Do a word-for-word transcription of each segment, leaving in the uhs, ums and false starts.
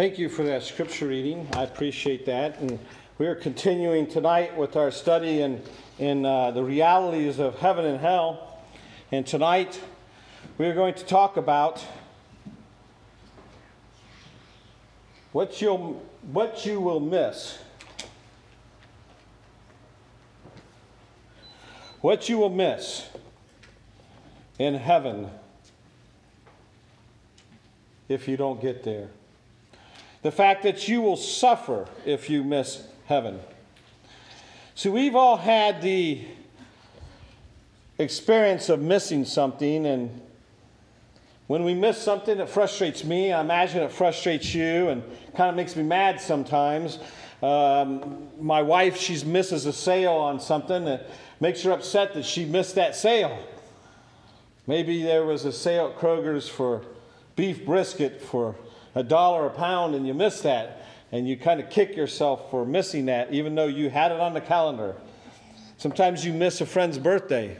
Thank you for that scripture reading. I appreciate that. And we are continuing tonight with our study in, in uh, the realities of heaven and hell. And tonight we are going to talk about what you'll what you will miss. What you will miss in heaven if you don't get there. The fact that you will suffer if you miss heaven. So we've all had the experience of missing something, and when we miss something, it frustrates me. I imagine it frustrates you and kind of makes me mad sometimes. Um, my wife, she misses a sale on something that makes her upset that she missed that sale. Maybe there was a sale at Kroger's for beef brisket for a dollar a pound and you missed that, and you kind of kick yourself for missing that even though you had it on the calendar. Sometimes you miss a friend's birthday.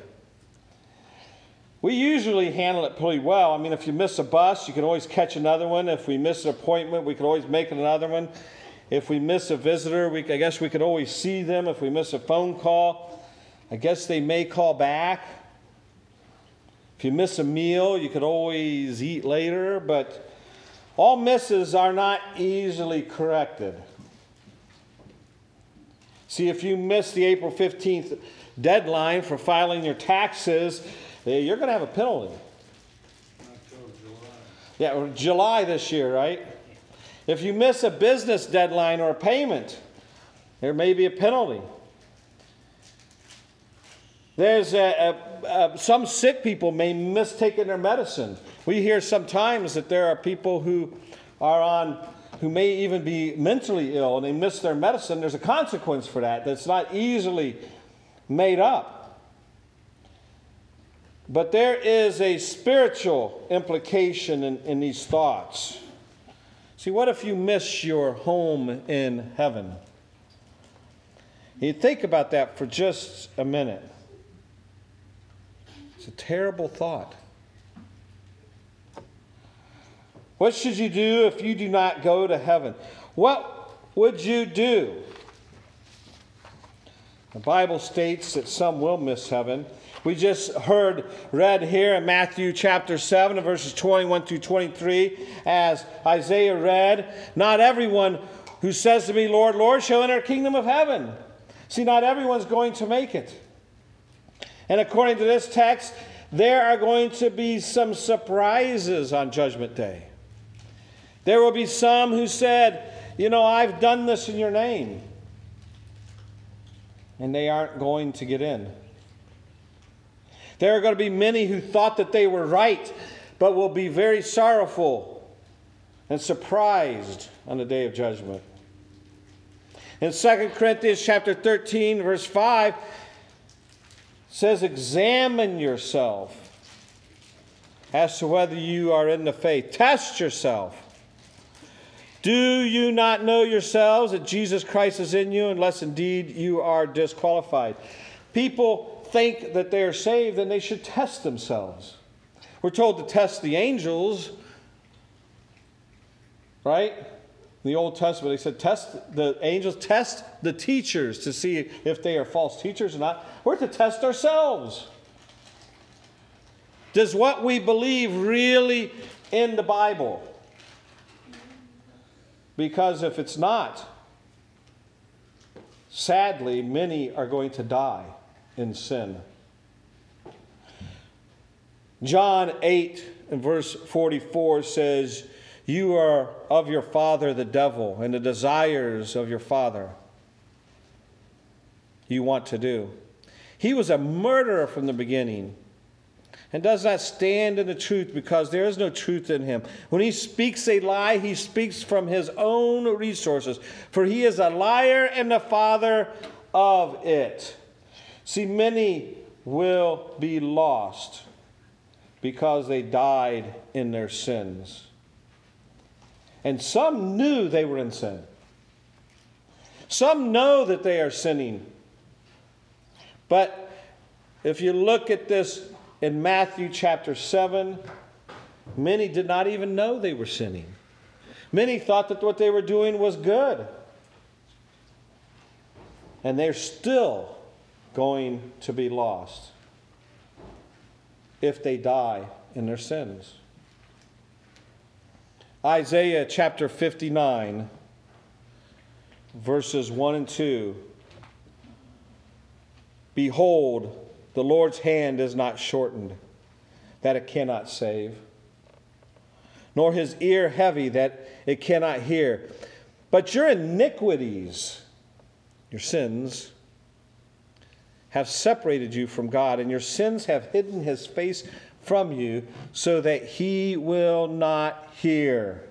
We usually handle it pretty well. I mean, if you miss a bus, you can always catch another one. If we miss an appointment, we could always make another one. If we miss a visitor, we, I guess we could always see them. If we miss a phone call, I guess they may call back. If you miss a meal, you could always eat later, but all misses are not easily corrected. See, if you miss the April fifteenth deadline for filing your taxes, you're going to have a penalty. Yeah, or July this year, right? If you miss a business deadline or a payment, there may be a penalty. There's a, a, a, some sick people may miss taking their medicine. We hear sometimes that there are people who are on, who may even be mentally ill and they miss their medicine. There's a consequence for that that's not easily made up. But there is a spiritual implication in, in these thoughts. See, what if you miss your home in heaven? You think about that for just a minute. It's a terrible thought. What should you do if you do not go to heaven? What would you do? The Bible states that some will miss heaven. We just heard read here in Matthew chapter seven, verses twenty-one through twenty-three, as Isaiah read, "Not everyone who says to me, 'Lord, Lord,' shall enter the kingdom of heaven." See, not everyone's going to make it. And according to this text, there are going to be some surprises on Judgment Day. There will be some who said, you know, I've done this in your name. And they aren't going to get in. There are going to be many who thought that they were right, but will be very sorrowful and surprised on the day of judgment. In Second Corinthians chapter thirteen, verse five, says, examine yourself as to whether you are in the faith. Test yourself. Do you not know yourselves that Jesus Christ is in you, unless indeed you are disqualified? People think that they are saved and they should test themselves. We're told to test the angels, right? In the Old Testament, they said, test the angels, test the teachers to see if they are false teachers or not. We're to test ourselves. Does what we believe really in the Bible? Because if it's not, sadly, many are going to die in sin. John eight and verse forty-four says, you are of your father the devil, and the desires of your father you want to do. He was a murderer from the beginning and does not stand in the truth, because there is no truth in him. When he speaks a lie, he speaks from his own resources, for he is a liar and the father of it. See, many will be lost because they died in their sins. And some knew they were in sin. Some know that they are sinning. But if you look at this in Matthew chapter seven, many did not even know they were sinning. Many thought that what they were doing was good. And they're still going to be lost if they die in their sins. Isaiah chapter fifty-nine, verses one and two. Behold, the Lord's hand is not shortened, that it cannot save, nor his ear heavy, that it cannot hear. But your iniquities, your sins, have separated you from God, and your sins have hidden his face from you, so that he will not hear.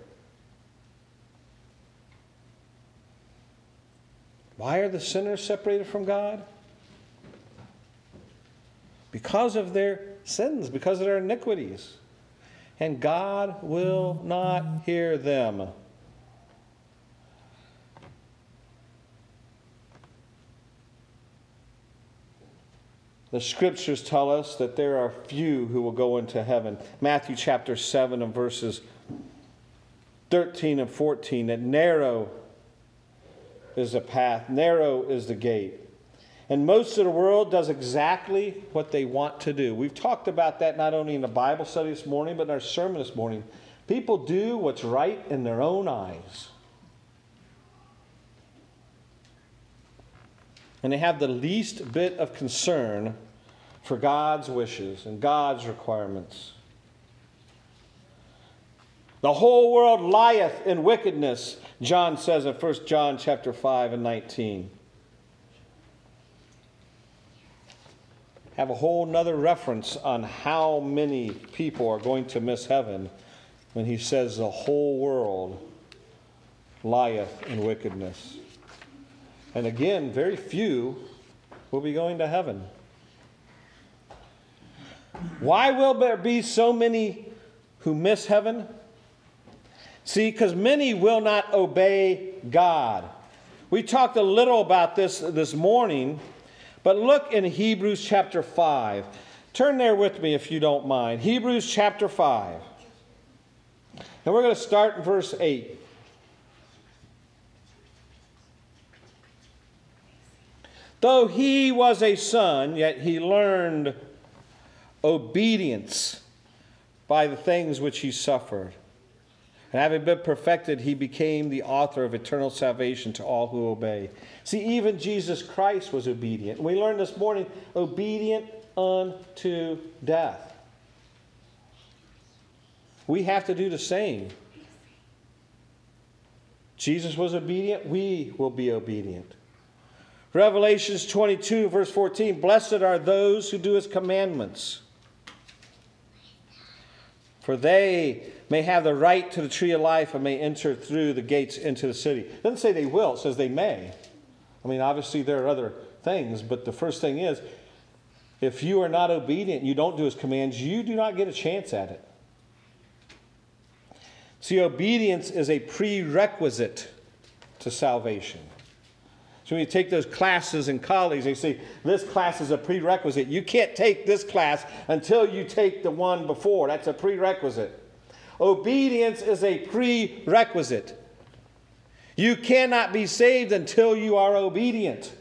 Why are the sinners separated from God? Because of their sins, because of their iniquities. And God will not hear them. The scriptures tell us that there are few who will go into heaven. Matthew chapter seven and verses thirteen and fourteen. That narrow is the path, narrow is the gate. And most of the world does exactly what they want to do. We've talked about that not only in the Bible study this morning, but in our sermon this morning. People do what's right in their own eyes. And they have the least bit of concern for God's wishes and God's requirements. The whole world lieth in wickedness, John says in First John chapter five and nineteen. Have a whole nother reference on how many people are going to miss heaven when he says the whole world lieth in wickedness. And again, very few will be going to heaven. Why will there be so many who miss heaven? See, because many will not obey God. We talked a little about this this morning, but look in Hebrews chapter five. Turn there with me if you don't mind. Hebrews chapter five. And we're going to start in verse eight. Though he was a son, yet he learned obedience by the things which he suffered. And having been perfected, he became the author of eternal salvation to all who obey. See, even Jesus Christ was obedient. We learned this morning, obedient unto death. We have to do the same. Jesus was obedient. We will be obedient. Revelations twenty-two, verse fourteen, blessed are those who do his commandments, for they may have the right to the tree of life and may enter through the gates into the city. It doesn't say they will, it says they may. I mean, obviously there are other things, but the first thing is, if you are not obedient, you don't do his commands, you do not get a chance at it. See, obedience is a prerequisite to salvation. So when you take those classes in college, they say, this class is a prerequisite. You can't take this class until you take the one before. That's a prerequisite. Obedience is a prerequisite. You cannot be saved until you are obedient.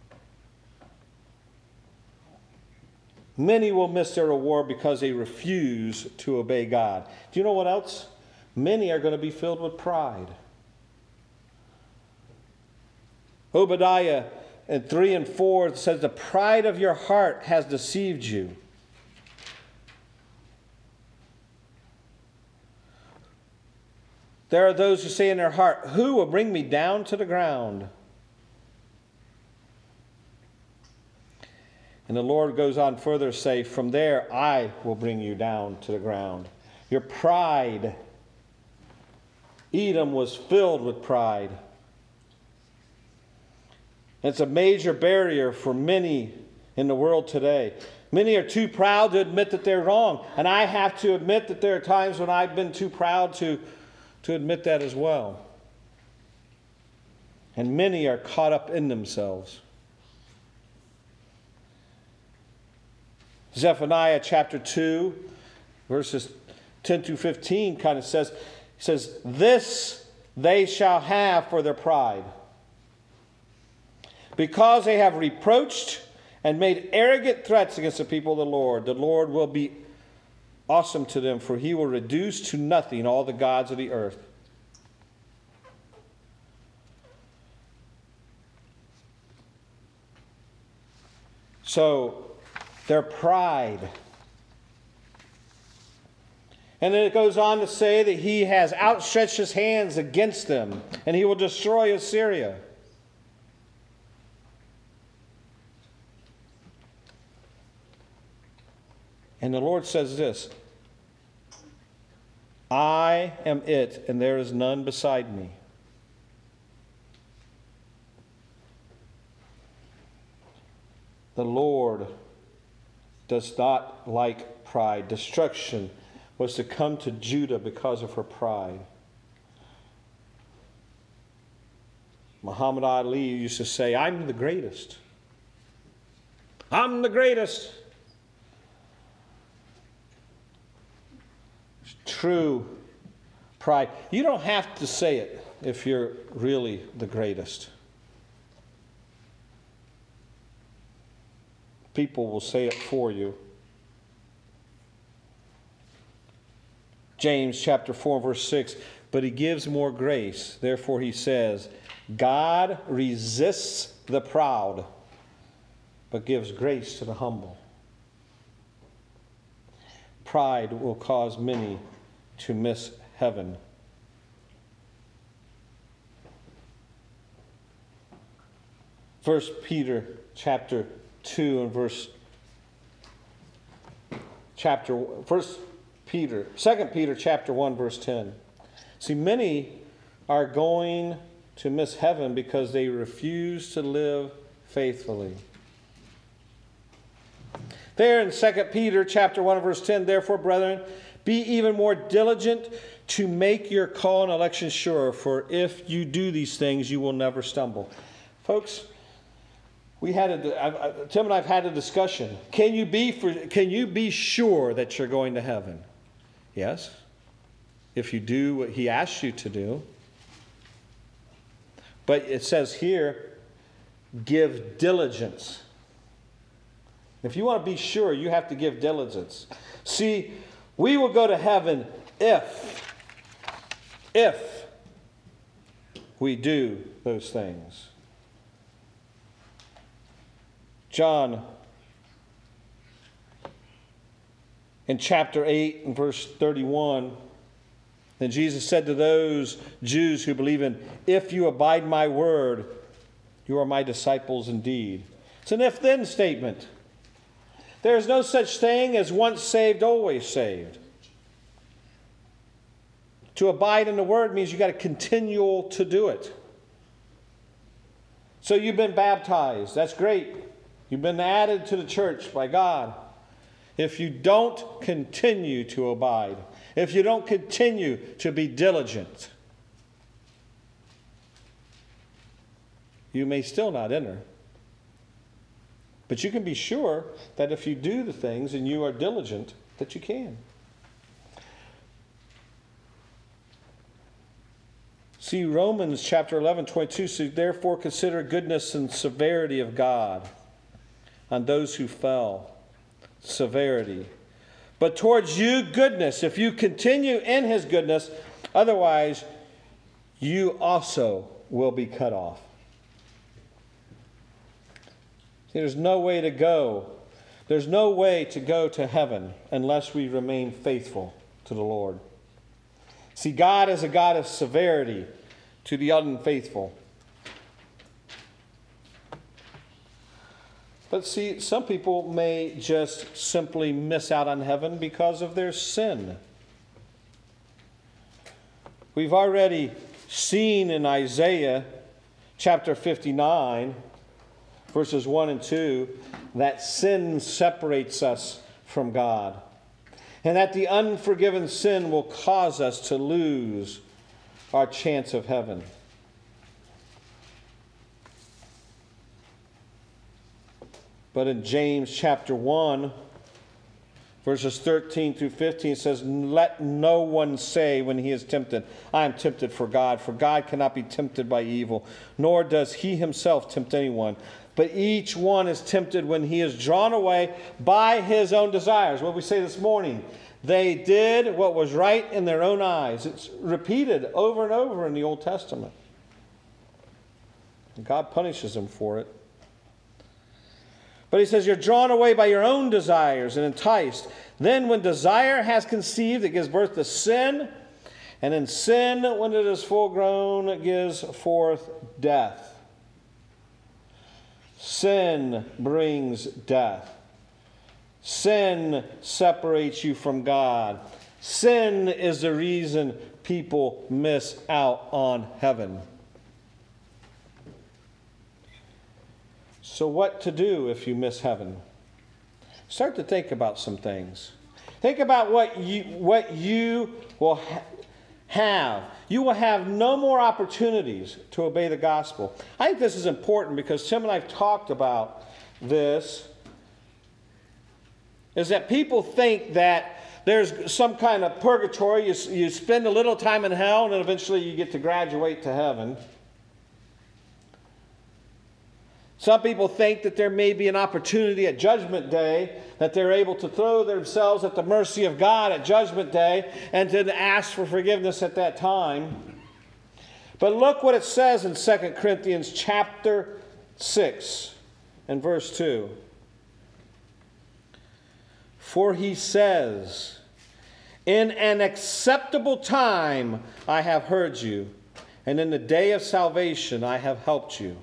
Many will miss their reward because they refuse to obey God. Do you know what else? Many are going to be filled with pride. Obadiah in three and four says, the pride of your heart has deceived you. There are those who say in their heart, who will bring me down to the ground? And the Lord goes on further to say, from there I will bring you down to the ground. Your pride. Edom was filled with pride. It's a major barrier for many in the world today. Many are too proud to admit that they're wrong. And I have to admit that there are times when I've been too proud to, to admit that as well. And many are caught up in themselves. Zephaniah chapter two, verses ten through fifteen kind of says, says, this they shall have for their pride. Because they have reproached and made arrogant threats against the people of the Lord, the Lord will be awesome to them, for he will reduce to nothing all the gods of the earth. So, their pride. And then it goes on to say that he has outstretched his hands against them, and he will destroy Assyria. And the Lord says this, I am it, and there is none beside me. The Lord does not like pride. Destruction was to come to Judah because of her pride. Muhammad Ali used to say, I'm the greatest. I'm the greatest. True pride. You don't have to say it if you're really the greatest. People will say it for you. James chapter four, verse six, but he gives more grace. Therefore he says, God resists the proud, but gives grace to the humble. Pride will cause many to miss heaven. First Peter chapter two and verse chapter First Peter, Second Peter chapter one, verse ten. See, many are going to miss heaven because they refuse to live faithfully. There in Second Peter chapter one, verse ten, therefore, brethren, be even more diligent to make your call and election sure, for if you do these things, you will never stumble. Folks, we had a, I, I, Tim and I have had a discussion. Can you be for, can you be sure that you're going to heaven? Yes, if you do what he asks you to do. But it says here, give diligence. If you want to be sure, you have to give diligence. See, we will go to heaven if, if we do those things. John, in chapter eight and verse thirty-one, then Jesus said to those Jews who believe in, if you abide my word, you are my disciples indeed. It's an if-then statement. There is no such thing as once saved, always saved. To abide in the word means you got to continue to do it. So you've been baptized. That's great. You've been added to the church by God. If you don't continue to abide, if you don't continue to be diligent, you may still not enter. But you can be sure that if you do the things and you are diligent, that you can. See, Romans chapter eleven, twenty-two says, therefore consider goodness and severity of God on those who fell. Severity. But towards you, goodness, if you continue in his goodness, otherwise you also will be cut off. See, there's no way to go. There's no way to go to heaven unless we remain faithful to the Lord. See, God is a God of severity to the unfaithful. But see, some people may just simply miss out on heaven because of their sin. We've already seen in Isaiah chapter fifty-nine, verses one and two, that sin separates us from God. And that the unforgiven sin will cause us to lose our chance of heaven. But in James chapter one, Verses thirteen through fifteen says, let no one say when he is tempted, I am tempted for God. For God cannot be tempted by evil, nor does he himself tempt anyone. But each one is tempted when he is drawn away by his own desires. What we say this morning, they did what was right in their own eyes. It's repeated over and over in the Old Testament. And God punishes them for it. But he says, you're drawn away by your own desires and enticed. Then when desire has conceived, it gives birth to sin. And in sin, when it is full grown, it gives forth death. Sin brings death. Sin separates you from God. Sin is the reason people miss out on heaven. So what to do if you miss heaven? Start to think about some things. Think about what you, what you will ha- have. You will have no more opportunities to obey the gospel. I think this is important because Tim and I have talked about this, is that people think that there's some kind of purgatory. You, you spend a little time in hell and then eventually you get to graduate to heaven. Some people think that there may be an opportunity at Judgment Day, that they're able to throw themselves at the mercy of God at Judgment Day and to ask for forgiveness at that time. But look what it says in Second Corinthians chapter six and verse two. For he says, in an acceptable time I have heard you, and in the day of salvation I have helped you.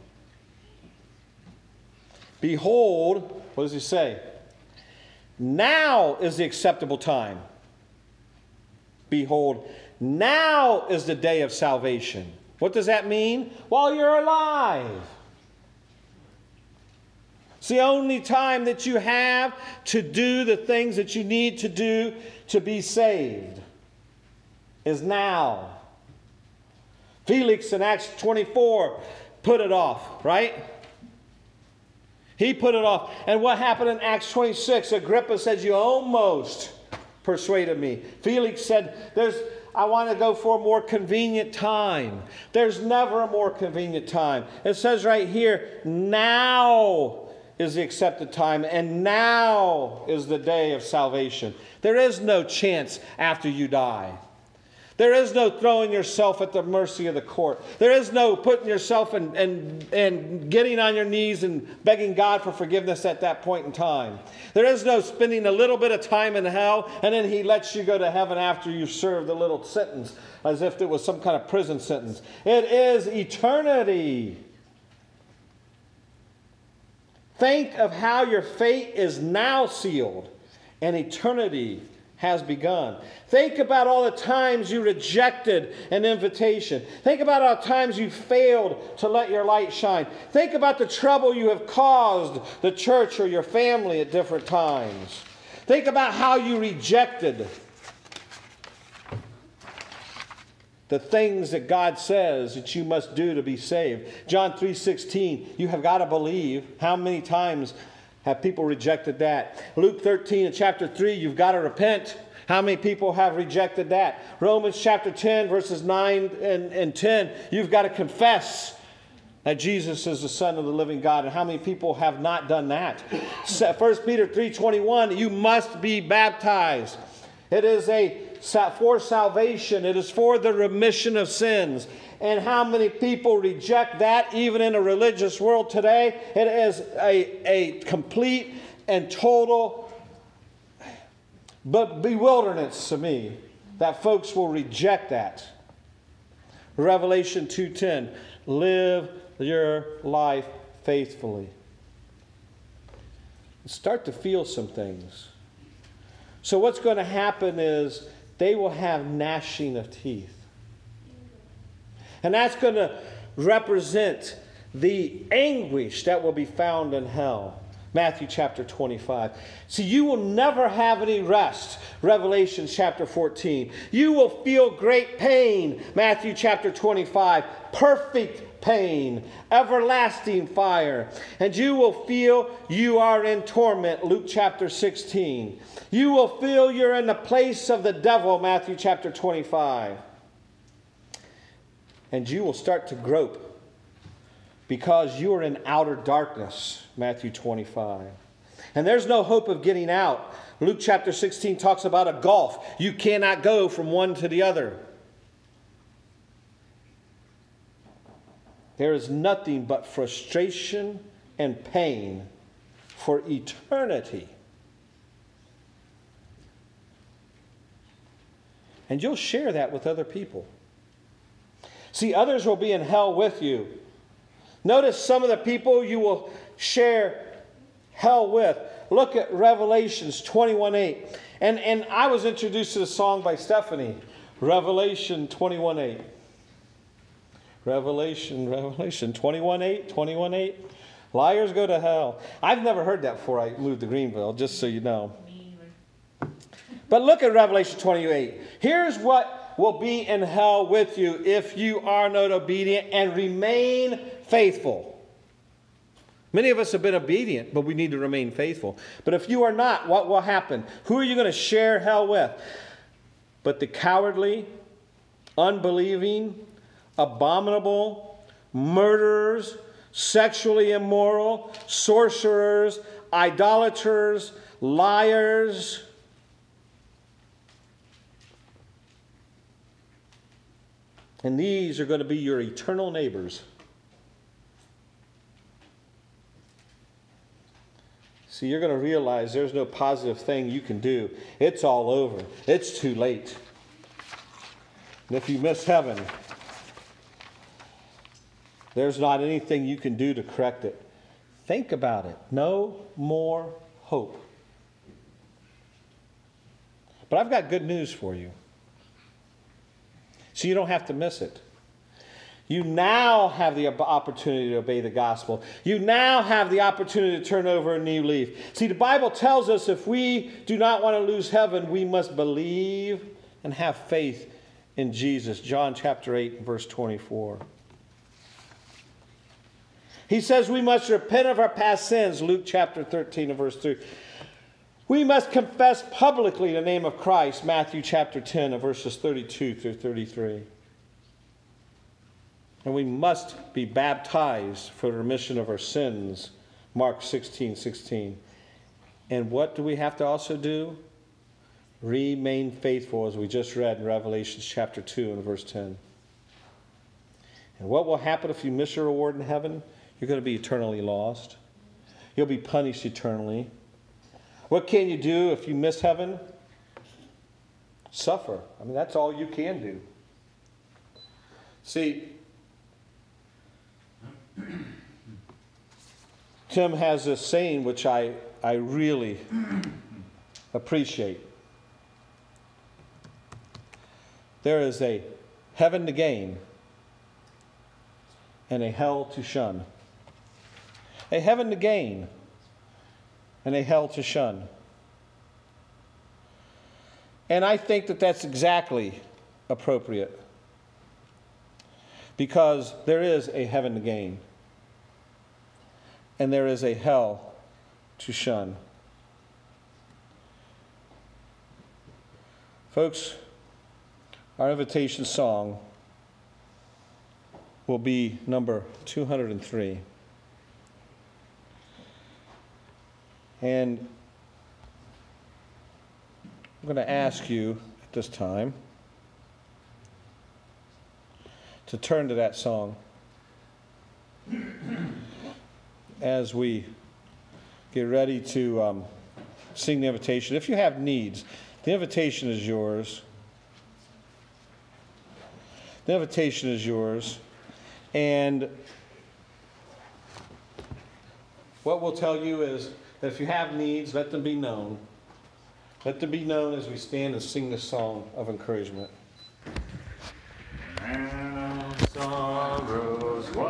Behold, what does he say? Now is the acceptable time. Behold, now is the day of salvation. What does that mean? While you're alive. It's the only time that you have to do the things that you need to do to be saved. Is now. Felix in Acts twenty-four put it off, right? He put it off. And what happened in Acts twenty-six? Agrippa said, you almost persuaded me. Felix said, "There's, I want to go for a more convenient time." There's never a more convenient time. It says right here, now is the accepted time, and now is the day of salvation. There is no chance after you die. There is no throwing yourself at the mercy of the court. There is no putting yourself and, and, and getting on your knees and begging God for forgiveness at that point in time. There is no spending a little bit of time in hell and then he lets you go to heaven after you've served a little sentence as if it was some kind of prison sentence. It is eternity. Think of how your fate is now sealed and eternity has begun. Think about all the times you rejected an invitation. Think about all the times you failed to let your light shine. Think about the trouble you have caused the church or your family at different times. Think about how you rejected the things that God says that you must do to be saved. John three sixteen, you have got to believe. How many times have people rejected that? Luke thirteen and chapter three, you've got to repent. How many people have rejected that? Romans chapter ten, verses nine and, and ten, you've got to confess that Jesus is the Son of the living God. And how many people have not done that? First Peter three twenty-one, you must be baptized. It is a for salvation. It is for the remission of sins. And how many people reject that even in a religious world today? It is a, a complete and total but bewilderness to me that folks will reject that. Revelation two ten, live your life faithfully. Start to feel some things. So what's going to happen is they will have gnashing of teeth. And that's going to represent the anguish that will be found in hell. Matthew chapter twenty-five. See, you will never have any rest. Revelation chapter fourteen. You will feel great pain. Matthew chapter twenty-five. Perfect pain. Everlasting fire. And you will feel you are in torment. Luke chapter sixteen. You will feel you're in the place of the devil. Matthew chapter twenty-five. And you will start to grope because you are in outer darkness, Matthew twenty-five. And there's no hope of getting out. Luke chapter sixteen talks about a gulf. You cannot go from one to the other. There is nothing but frustration and pain for eternity. And you'll share that with other people. See, others will be in hell with you. Notice some of the people you will share hell with. Look at Revelations twenty-one eight. And, and I was introduced to the song by Stephanie. Revelation twenty-one eight. Revelation, Revelation twenty-one eight, twenty-one eight. Liars go to hell. I've never heard that before I moved to Greenville, just so you know. But look at Revelation twenty-eight. Here's what will be in hell with you if you are not obedient and remain faithful. Many of us have been obedient, but we need to remain faithful. But if you are not, what will happen? Who are you going to share hell with? But the cowardly, unbelieving, abominable, murderers, sexually immoral, sorcerers, idolaters, liars. And these are going to be your eternal neighbors. See, you're going to realize there's no positive thing you can do. It's all over. It's too late. And if you miss heaven, there's not anything you can do to correct it. Think about it. No more hope. But I've got good news for you. So you don't have to miss it. You now have the opportunity to obey the gospel. You now have the opportunity to turn over a new leaf. See, the Bible tells us if we do not want to lose heaven, we must believe and have faith in Jesus. John chapter eight, verse twenty-four. He says we must repent of our past sins. Luke chapter thirteen and verse three. We must confess publicly the name of Christ. Matthew chapter ten and verses thirty-two through thirty-three. And we must be baptized for the remission of our sins. Mark sixteen sixteen. And what do we have to also do? Remain faithful, as we just read in Revelation chapter two and verse ten. And what will happen if you miss your reward in heaven? You're going to be eternally lost. You'll be punished eternally. What can you do if you miss heaven? Suffer. I mean, that's all you can do. See, Tim has this saying which I, I really appreciate. There is a heaven to gain and a hell to shun. A heaven to gain and a hell to shun. And I think that that's exactly appropriate. Because there is a heaven to gain. And there is a hell to shun. Folks, our invitation song will be number two hundred three. And I'm going to ask you at this time to turn to that song as we get ready to um, sing the invitation. If you have needs, the invitation is yours. The invitation is yours. And what we'll tell you is that if you have needs, let them be known. Let them be known as we stand and sing this song of encouragement. And sorrow